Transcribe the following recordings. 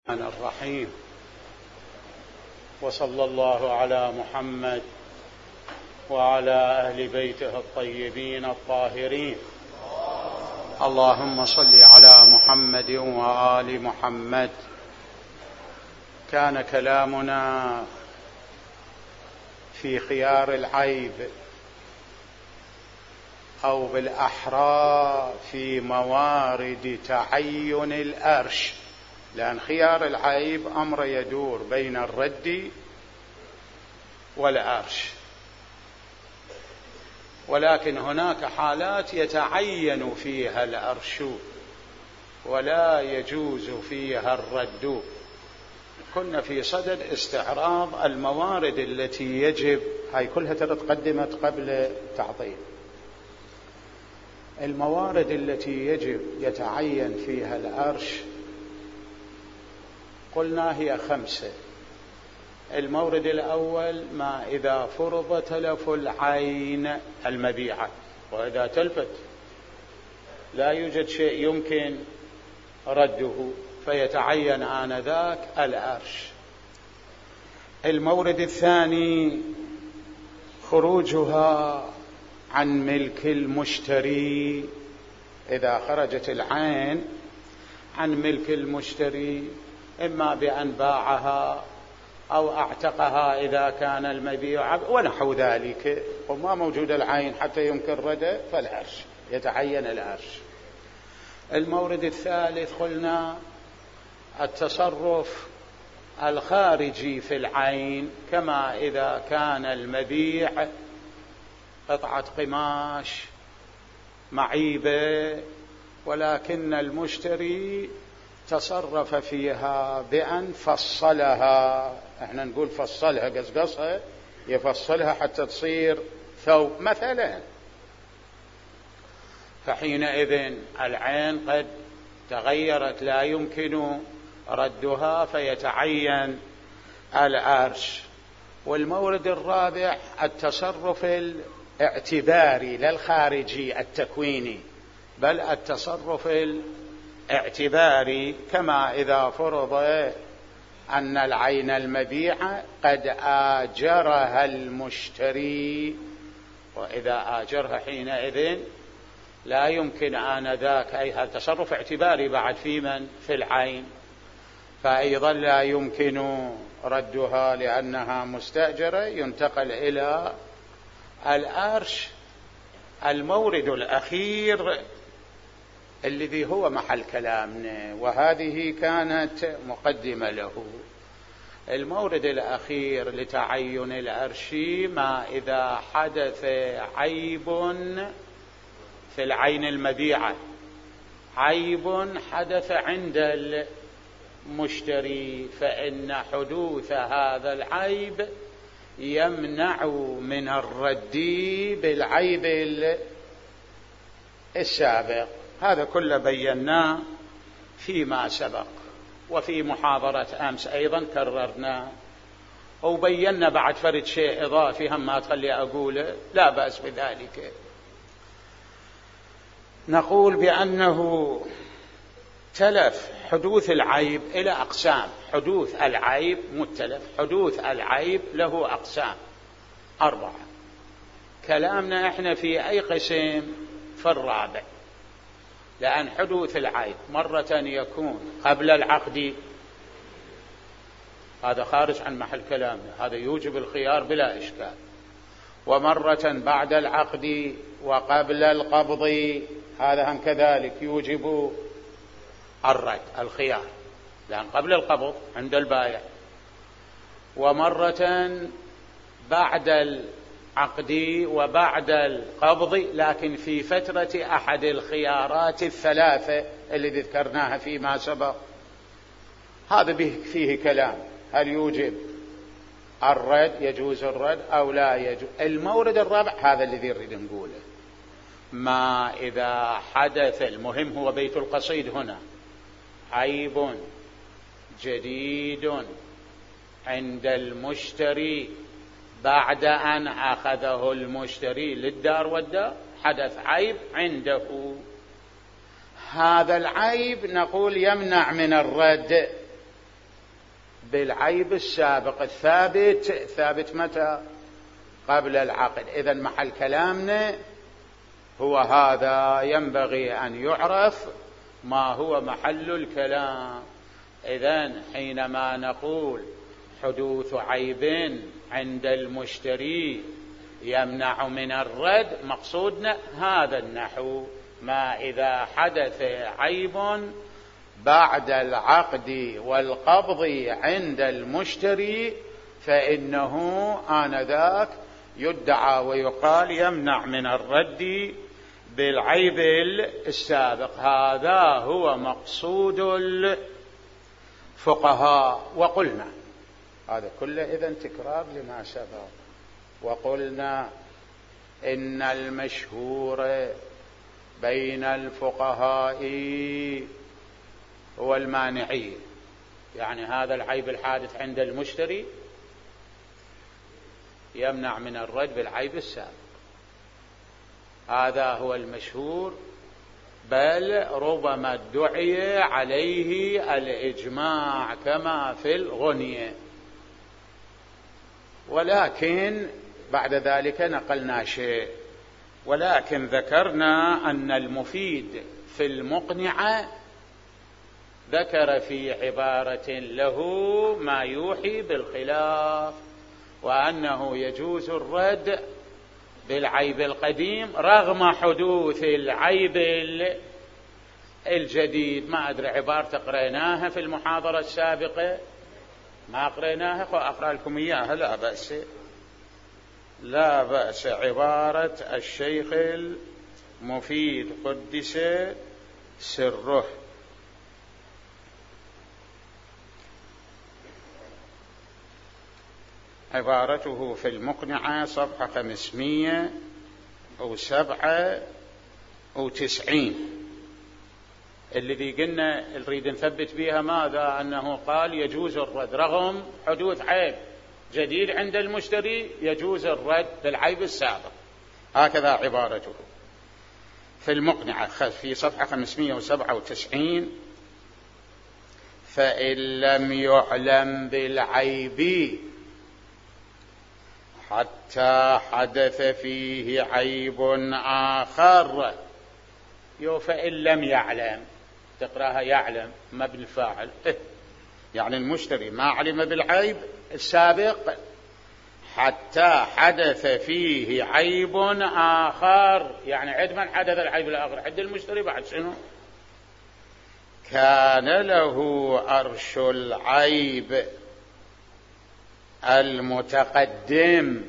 الرحيم. وصلى الله على محمد وعلى أهل بيته الطيبين الطاهرين. اللهم صل على محمد وآل محمد. كان كلامنا في خيار العيب، أو بالأحرى في موارد تعين الأرش، لأن خيار العيب أمر يدور بين الرد والأرش، ولكن هناك حالات يتعين فيها الأرش ولا يجوز فيها الرد. كنا في صدد استعراض الموارد التي يجب، هاي كلها تقدمت قبل تعطيل، الموارد التي يجب يتعين فيها الأرش قلنا هي 5. المورد الأول ما إذا فرض تلف العين المبيعة، وإذا تلفت لا يوجد شيء يمكن رده فيتعين آنذاك الأرش. المورد الثاني خروجها عن ملك المشتري، إذا خرجت العين عن ملك المشتري إما بأن باعها أو اعتقها إذا كان المبيع ونحو ذلك، وما موجود العين حتى يمكن رده فالأرش يتعين الأرش. المورد الثالث قلنا التصرف الخارجي في العين، كما إذا كان المبيع قطعة قماش معيبة ولكن المشتري تصرف فيها بأن فصلها، احنا نقول فصلها قصقصها، يفصلها حتى تصير ثوب مثلا، فحينئذ العين قد تغيرت لا يمكن ردها فيتعين الأرش. والمورد الرابع التصرف الاعتباري لا الخارجي التكويني، بل التصرف الاعتباري، كما إذا فرض أن العين المبيعة قد آجرها المشتري، وإذا آجرها حينئذ لا يمكن آنذاك، أي هذا تصرف اعتباري بعد في من في العين، فأيضا لا يمكن ردها لأنها مستأجرة، ينتقل إلى الأرش. المورد الأخير الذي هو محل كلامنا، وهذه كانت مقدمة له، المورد الأخير لتعين الأرش ما إذا حدث عيب في العين المبيعة، عيب حدث عند المشتري، فإن حدوث هذا العيب يمنع من الرد بالعيب السابق. هذا كله بيناه فيما سبق، وفي محاضرة أمس أيضا كررناه، وبينا بعد فرد شيء إضافي هم ما تخلي أقوله، لا بأس بذلك. نقول بأنه تلف حدوث العيب إلى أقسام، حدوث العيب متلف، حدوث العيب له أقسام 4. كلامنا إحنا في أي قسم؟ في الرابع، لأن حدوث العيب مرة يكون قبل العقد، هذا خارج عن محل كلامنا، هذا يوجب الخيار بلا إشكال، ومرة بعد العقد وقبل القبض، هذا هم كذلك يوجب الرد الخيار، لأن قبل القبض عند البائع، ومرة بعد العقد وبعد القبض، لكن في فترة أحد الخيارات 3 اللي ذكرناها فيما سبق. هذا فيه كلام، هل يوجب الرد، يجوز الرد أو لا يجوز. المورد الرابع هذا الذي نريد نقوله، ما إذا حدث، المهم هو بيت القصيد هنا، عيب جديد عند المشتري بعد أن أخذه المشتري للدار والدار، حدث عيب عنده، هذا العيب نقول يمنع من الرد بالعيب السابق الثابت متى؟ قبل العقد. إذن محل كلامنا هو هذا، ينبغي أن يعرف ما هو محل الكلام. إذن حينما نقول حدوث عيب عند المشتري يمنع من الرد، مقصودنا هذا النحو: ما إذا حدث عيب بعد العقد والقبض عند المشتري فإنه آنذاك يدعى ويقال يمنع من الرد بالعيب السابق. هذا هو مقصود الفقهاء. وقلنا هذا كله إذن تكرار لما سبق. وقلنا إن المشهور بين الفقهاء هو المانعية، يعني هذا العيب الحادث عند المشتري يمنع من الرد بالعيب السابق، هذا هو المشهور، بل ربما ادعي عليه الإجماع كما في الغنية. ولكن بعد ذلك نقلنا شيء، ولكن ذكرنا أن المفيد في المقنعة ذكر في عبارة له ما يوحي بالخلاف، وأنه يجوز الرد بالعيب القديم رغم حدوث العيب الجديد. ما أدري عبارة قريناها في المحاضرة السابقة، ما قريناها، أقرأ لكم إياها، لا بأس. عبارة الشيخ المفيد قدس سره: عبارته في المقنعة صفحة 597 الذي قلنا نريد نثبت بها ماذا؟ أنه قال يجوز الرد رغم حدوث عيب جديد عند المشتري، يجوز الرد بالعيب السابق. هكذا عبارته في المقنعة في صفحة 597: فإن لم يعلم بالعيب حتى حدث فيه عيب آخر. فإن لم يعلم، تقراها يعلم مبني الفاعل، يعني المشتري ما علم بالعيب السابق حتى حدث فيه عيب آخر، يعني عند من حدث العيب الآخر؟ عند المشتري. بعد شنو؟ كان له أرش العيب المتقدم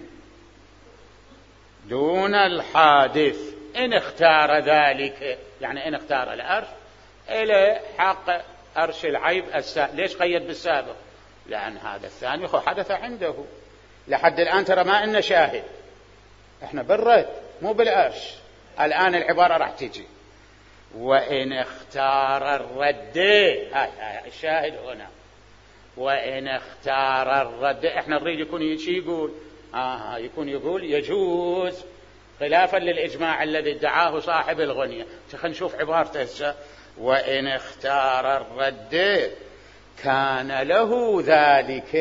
دون الحادث إن اختار ذلك، يعني إن اختار الأرش إلى حق أرش العيب السابق. ليش قيد بالسابق؟ لأن هذا الثاني حدث عنده. لحد الآن ترى ما إن شاهد، إحنا بالرد مو بالأرش. الآن العبارة راح تجي: وإن اختار الرد، هاي الشاهد هنا، وإن اختار الرد. إحنا نريد يكون يقول يكون يقول يجوز، خلافا للإجماع الذي ادعاه صاحب الغنية. خلينا نشوف عبارته: وإن اختار الرد كان له ذلك،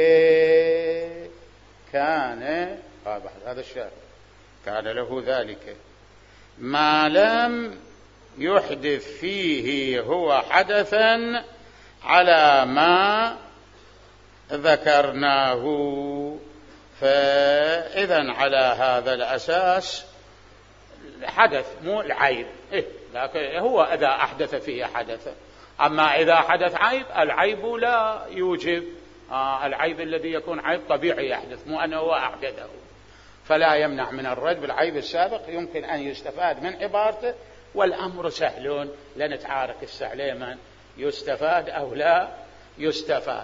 كان هذا الشرط، كان له ذلك ما لم يحدث فيه هو حدثا على ما ذكرناه. فإذا على هذا الأساس حدث مو العيب، لكن هو إذا أحدث فيه حدث. أما إذا حدث عيب، العيب لا يوجب، العيب الذي يكون عيب طبيعي يحدث، مو أنه هو أحدثه، فلا يمنع من الرد بالعيب السابق. يمكن أن يستفاد من عبارته، والأمر سهل، لا نتعارك السعليمان يستفاد أو لا يستفاد.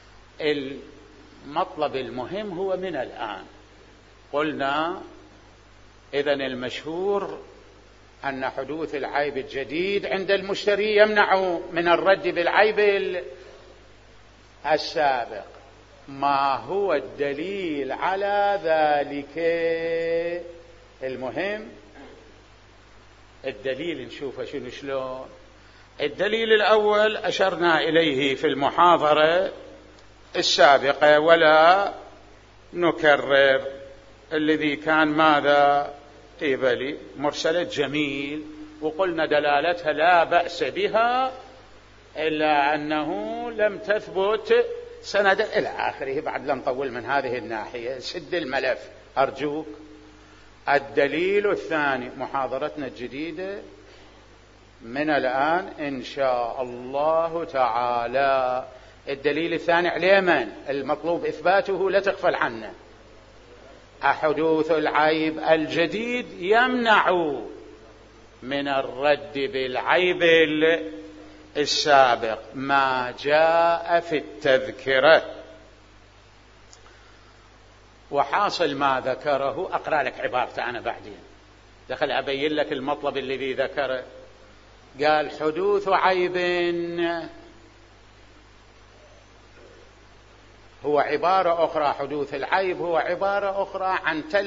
المطلب المهم هو من الآن قلنا إذن المشهور أن حدوث العيب الجديد عند المشتري يمنع من الرد بالعيب السابق. ما هو الدليل على ذلك؟ المهم الدليل نشوفه شلون. الدليل الأول أشرنا إليه في المحاضرة السابقة ولا نكرر. الذي كان ماذا قبلي مرسلة جميل، وقلنا دلالتها لا بأس بها إلا أنه لم تثبت سند إلى آخره. بعد لا نطول من هذه الناحية، سد الملف أرجوك. الدليل الثاني، محاضرتنا الجديدة من الآن إن شاء الله تعالى. الدليل الثاني عليه من المطلوب إثباته، لا تغفل عنه. أحدوث العيب الجديد يمنع من الرد بالعيب السابق ما جاء في التذكرة. وحاصل ما ذكره، أقرأ لك عبارته أنا بعدين، دخل أبين لك المطلب الذي ذكره. قال حدوث عيب هو عبارة أخرى، حدوث العيب هو عبارة أخرى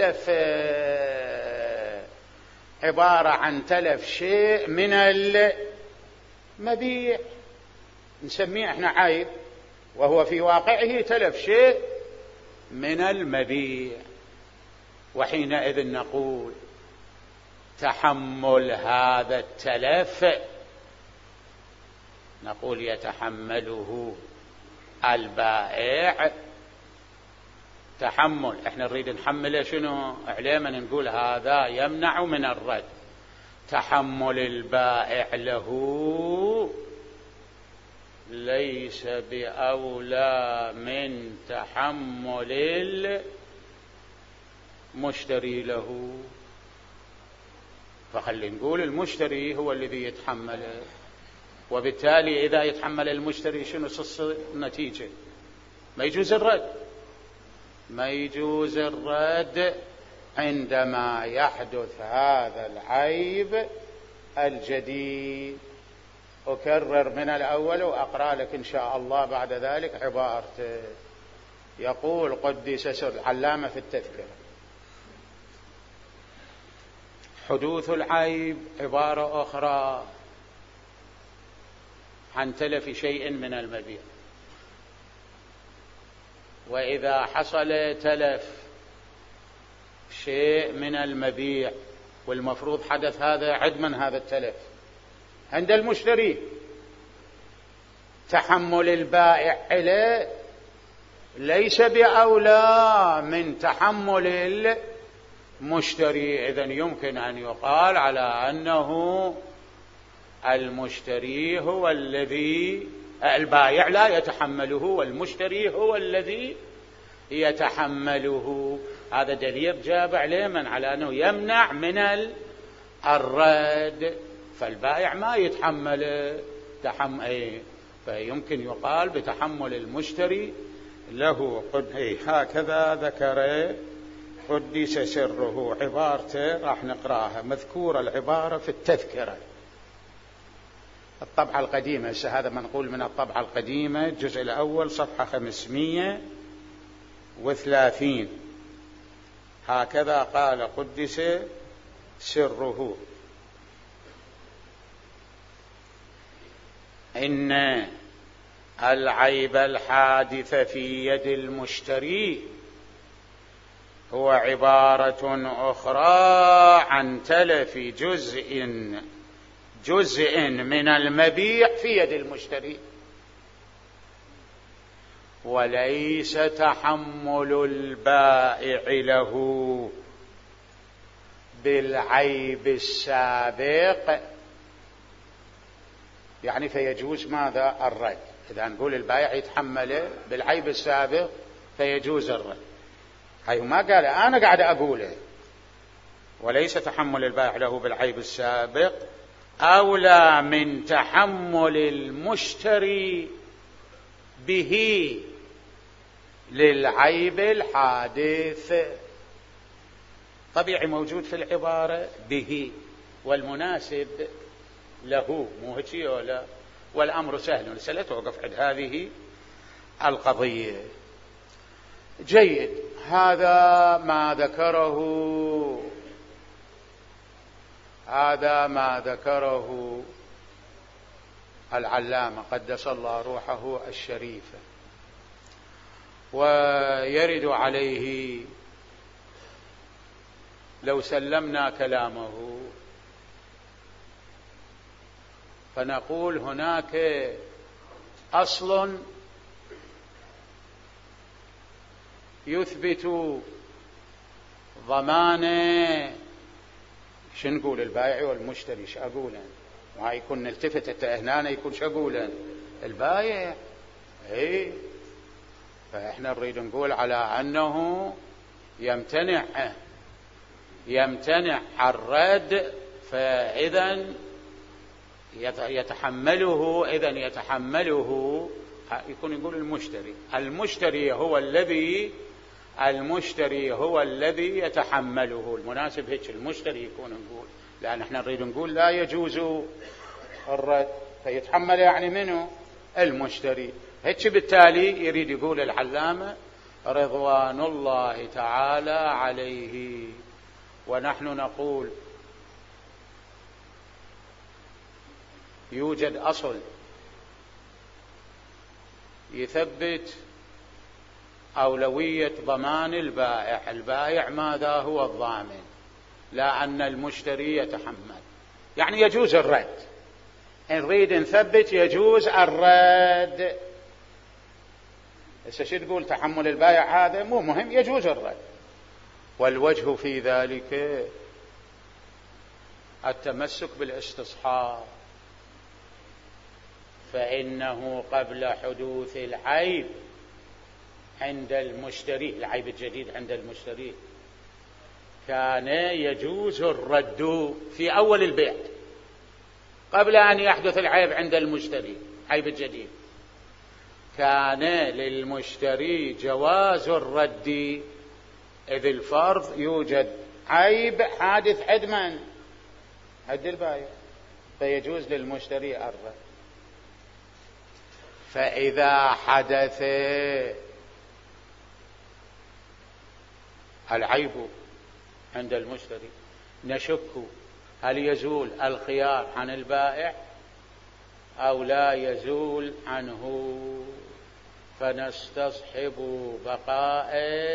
عن تلف شيء من المبيع، نسميه احنا عيب، وهو في واقعه تلف شيء من المبيع. وحينئذ نقول تحمل هذا التلف، نقول يتحمله البائع. تحمل احنا نريد نحمله شنو؟ عليما نقول هذا يمنع من الرد. تحمل البائع له ليس بأولى من تحمل المشتري له. فخلي نقول المشتري هو الذي يتحمله، وبالتالي إذا يتحمل المشتري شنو النتيجة؟ ما يجوز الرد. ما يجوز الرد عندما يحدث هذا العيب الجديد. أكرر من الأول وأقرأ لك إن شاء الله بعد ذلك عبارته. يقول قدس سر العلامة في التذكرة: حدوث العيب عبارة أخرى عن تلف شيء من المبيع. وإذا حصل تلف شيء من المبيع والمفروض حدث هذا عدما هذا التلف عند المشتري، تحمل البائع إليه ليس بأولى من تحمل المشتري. إذن يمكن أن يقال على أنه المشتري هو الذي، البائع لا يتحمله والمشتري هو الذي يتحمله. هذا دليل جابع لمن على أنه يمنع من الرد، فالبائع ما يتحمل فيمكن يقال بتحمل المشتري له. هكذا ذكر قدس سره. عبارته راح نقراها، مذكورة العبارة في التذكرة الطبعة القديمة. هذا منقول من الطبعة القديمة الجزء الأول صفحة 530. هكذا قال قدس سره: إن العيب الحادث في يد المشتري هو عبارة أخرى عن تلف جزء من المبيع في يد المشتري، وليس تحمل البائع له بالعيب السابق. يعني فيجوز ماذا؟ الرد. إذا نقول البائع يتحمله بالعيب السابق فيجوز الرد. هاي ما قال، أنا قاعد أقوله. وليس تحمل البائع له بالعيب السابق أولى من تحمل المشتري به للعيب الحادث. طبيعي موجود في العبارة به، والمناسب له، مو هيك ولا؟ والأمر سهل، نسأل توقف عند هذه القضية. جيد، هذا ما ذكره العلامة قدس الله روحه الشريفة. ويرد عليه لو سلمنا كلامه فنقول هناك أصل يثبت ضمان، شو نقول البائع والمشتري، شو أقوله؟ وهاي يكون نلتفت هنا يكون شو أقوله البائع، اي فإحنا نريد نقول على أنه يمتنع الرد، فإذا يتحمله يكون يقول المشتري هو الذي يتحمله. المناسب هيك المشتري يكون نقول، لأن احنا نريد نقول لا يجوز الرد، فيتحمل يعني منه المشتري. هيك بالتالي يريد يقول العلامة رضوان الله تعالى عليه. ونحن نقول يوجد أصل يثبت أولوية ضمان البائع ماذا هو الضامن، لا أن المشتري يتحمل، يعني يجوز الرد. نريد نثبت يجوز الرد. هسه شو تقول تحمل البائع هذا مو مهم، يجوز الرد. والوجه في ذلك التمسك بالاستصحاب، فإنه قبل حدوث العيب عند المشتري، العيب الجديد عند المشتري، كان يجوز الرد في أول البيع قبل أن يحدث العيب عند المشتري، عيب الجديد، كان للمشتري جواز الرد، إذ الفرض يوجد عيب حادث عند من؟ عند البائع، فيجوز للمشتري الرد. فإذا حدث العيب عند المشتري نشك هل يزول الخيار عن البائع أو لا يزول عنه، فنستصحب بقاء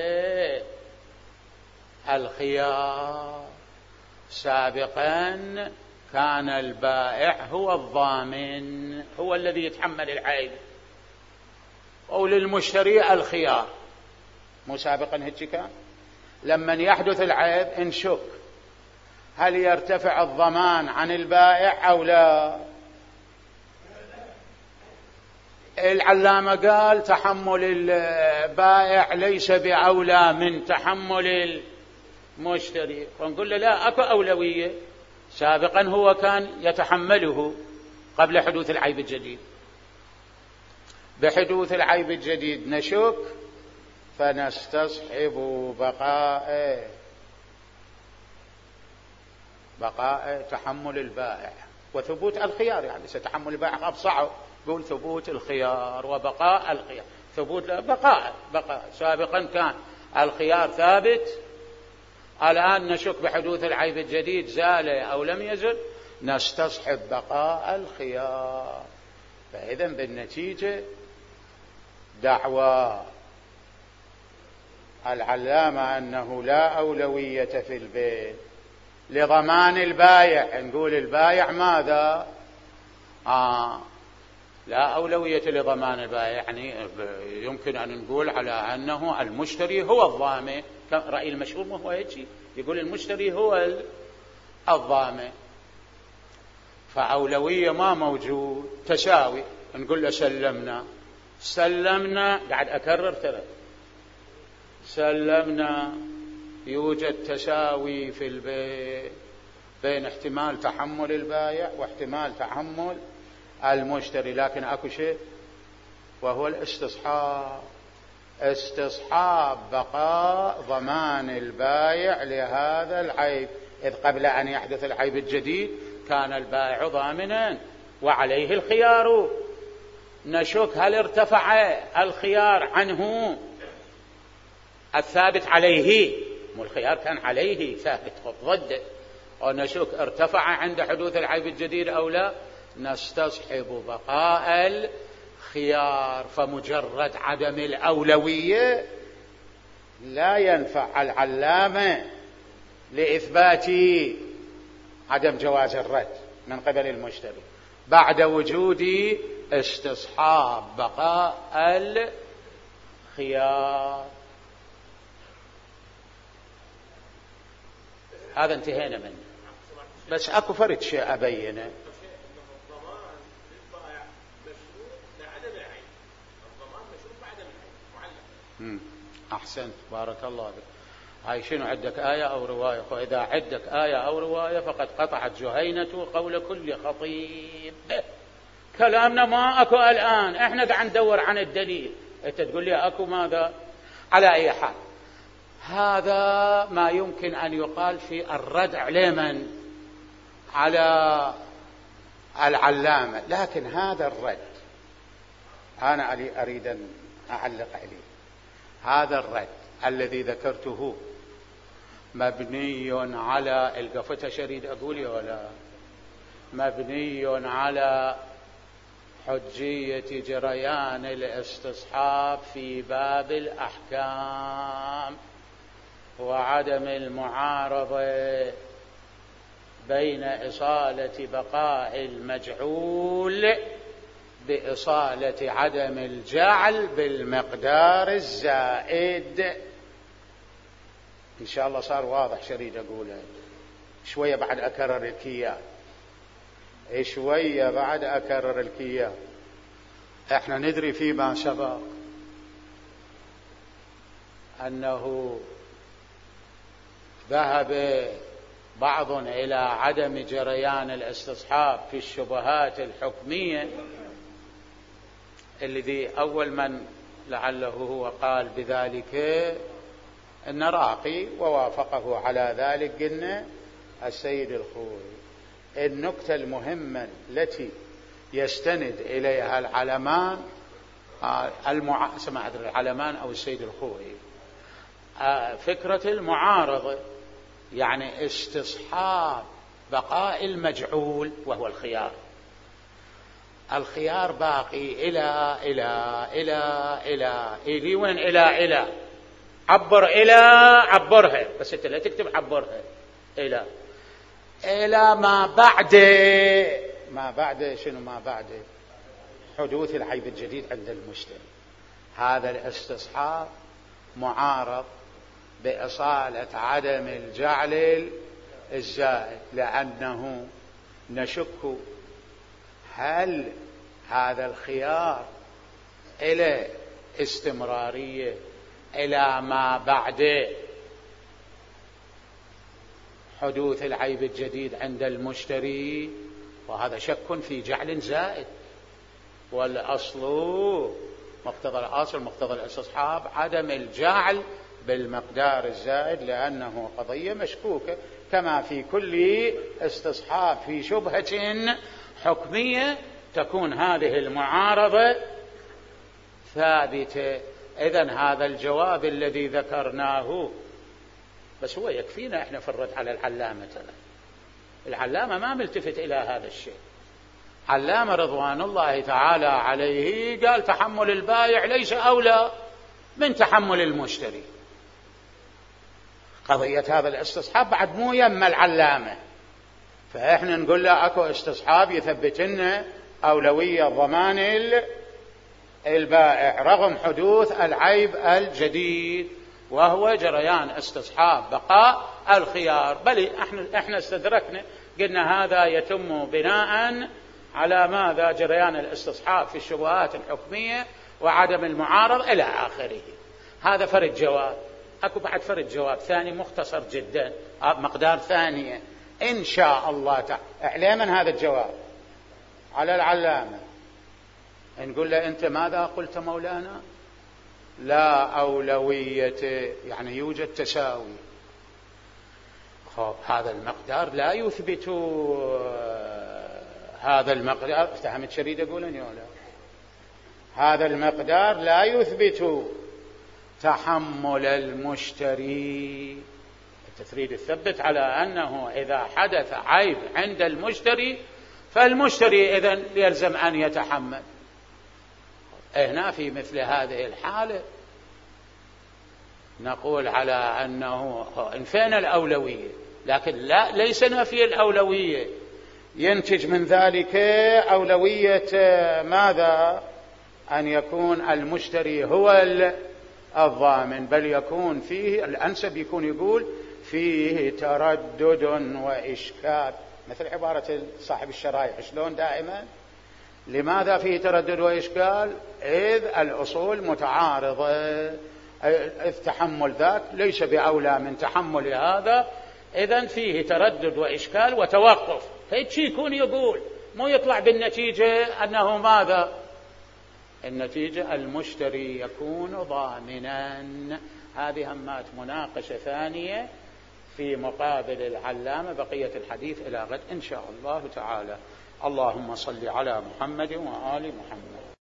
الخيار. سابقا كان البائع هو الضامن، هو الذي يتحمل العيب، أو للمشتري الخيار، مو سابقا هيك كان. لما يحدث العيب انشك هل يرتفع الضمان عن البائع أو لا. العلامة قال تحمل البائع ليس بأولى من تحمل المشتري، ونقول له لا، أكو أولوية، سابقا هو كان يتحمله قبل حدوث العيب الجديد. بحدوث العيب الجديد نشك، فنستصحب بقاء تحمل البائع وثبوت الخيار. يعني ستحمل البائع أبصعه، يقول ثبوت الخيار وبقاء الخيار، ثبوت بقاء سابقا كان الخيار ثابت، الآن نشك بحدوث العيب الجديد زال أو لم يزل، نستصحب بقاء الخيار. فإذا بالنتيجة دعوى العلامة أنه لا أولوية في البيع لضمان البائع، نقول البائع ماذا؟ لا أولوية لضمان البائع، يعني يمكن أن نقول على أنه المشتري هو الضامن. رأي المشهور ما هو هيك، يقول المشتري هو الضامن، فأولوية ما موجود، تساوي. نقول له سلمنا، قاعد أكرر ترى، سلمنا، يوجد تساوي في البيع بين احتمال تحمل البائع واحتمال تحمل المشتري، لكن اكو شيء وهو استصحاب بقاء ضمان البائع لهذا العيب، إذ قبل أن يحدث العيب الجديد كان البائع ضامنا وعليه الخيار. نشك هل ارتفع الخيار عنه الثابت عليه، مو الخيار كان عليه ثابت ضده، ونشك ارتفع عند حدوث العيب الجديد أو لا، نستصحب بقاء خيار، فمجرد عدم الأولوية لا ينفع العلامة لإثبات عدم جواز الرد من قبل المشتري بعد وجود استصحاب بقاء الخيار. هذا انتهينا منه، بس اكو فرد شيء ابينه. احسنت، بارك الله بك. هاي شنو عندك آية أو رواية؟ فإذا عندك آية أو رواية فقد قطعت جهينة قول كل خطيب. كلامنا ما أكو الآن، إحنا قاعد ندور عن الدليل، أنت تقول لي أكو ماذا؟ على أي حال هذا ما يمكن أن يقال في الردع لمن؟ على العلامة. لكن هذا الرد أنا أريد أن أعلق عليه. هذا الرد الذي ذكرته مبني على القفة شريد أقول ولا مبني على حجية جريان الاستصحاب في باب الأحكام وعدم المعارضة بين إصالة بقاء المجعول بإصالة عدم الجعل بالمقدار الزائد. إن شاء الله صار واضح شريد أقوله. شوية بعد أكرر الكيان، شوية بعد أكرر الكيان. احنا ندري فيما سبق أنه ذهب بعض إلى عدم جريان الاستصحاب في الشبهات الحكمية، الذي أول من لعله هو قال بذلك النراقي ووافقه على ذلك قلنا السيد الخوئي. النكتة المهمة التي يستند إليها العلمان العلمان أو السيد الخوئي فكرة المعارضة، يعني استصحاب بقاء المجعول وهو الخيار. الخيار باقي إلى وين؟ إلى عبر عبرها، بس انت لا تكتب عبرها إلى ما بعد شنو ما بعد حدوث العيب الجديد عند المشتري. هذا الاستصحاب معارض بإصالة عدم الجعل الزائد، لأنه نشك هل هذا الخيار إلى استمرارية إلى ما بعد حدوث العيب الجديد عند المشتري، وهذا شك في جعل زائد. والأصل مقتضى الاستصحاب عدم الجعل بالمقدار الزائد، لأنه قضية مشكوكة كما في كل استصحاب في شبهة حكمية تكون هذه المعارضة ثابتة. إذن هذا الجواب الذي ذكرناه بس هو يكفينا احنا في الرد على العلامة. العلامة ما ملتفت إلى هذا الشيء. علامة رضوان الله تعالى عليه قال تحمل البائع ليس أولى من تحمل المشتري. قضية هذا الاستصحاب بعد مو يم العلامة، فإحنا نقول له أكو استصحاب يثبت لنا أولوية ضمان البائع رغم حدوث العيب الجديد، وهو جريان استصحاب بقاء الخيار. بل احنا استدركنا قلنا هذا يتم بناء على ماذا؟ جريان الاستصحاب في الشبهات الحكمية وعدم المعارض إلى آخره. هذا فرد جواب. أكو بعد فرد جواب ثاني مختصر جدا، مقدار ثانية إن شاء الله تعالى. إعلاما هذا الجواب على العلامة نقول له أنت ماذا قلت مولانا؟ لا أولوية، يعني يوجد تساوي. هذا المقدار لا يثبت هذا المقدار. افتهمت شريد أقولني ولا؟ هذا المقدار لا يثبت تحمل المشتري. أنت تريد تثبت على أنه إذا حدث عيب عند المشتري فالمشتري إذن يلزم أن يتحمل. هنا في مثل هذه الحالة نقول على أنه انفينا الأولوية، لكن لا، ليس نفي الأولوية ينتج من ذلك أولوية ماذا؟ أن يكون المشتري هو الضامن، بل يكون فيه الأنسب يكون يقول فيه تردد وإشكال، مثل عبارة صاحب الشرائح شلون دائما. لماذا فيه تردد وإشكال؟ إذ الأصول متعارضة، إذ تحمل ذاك ليس بأولى من تحمل هذا، إذن فيه تردد وإشكال وتوقف. هيك يكون يقول، مو يطلع بالنتيجة أنه ماذا؟ النتيجة المشتري يكون ضامنا. هذه همات مناقشة ثانية في مقابل العلامة، بقية الحديث إلى غد إن شاء الله تعالى. اللهم صل على محمد وآل محمد.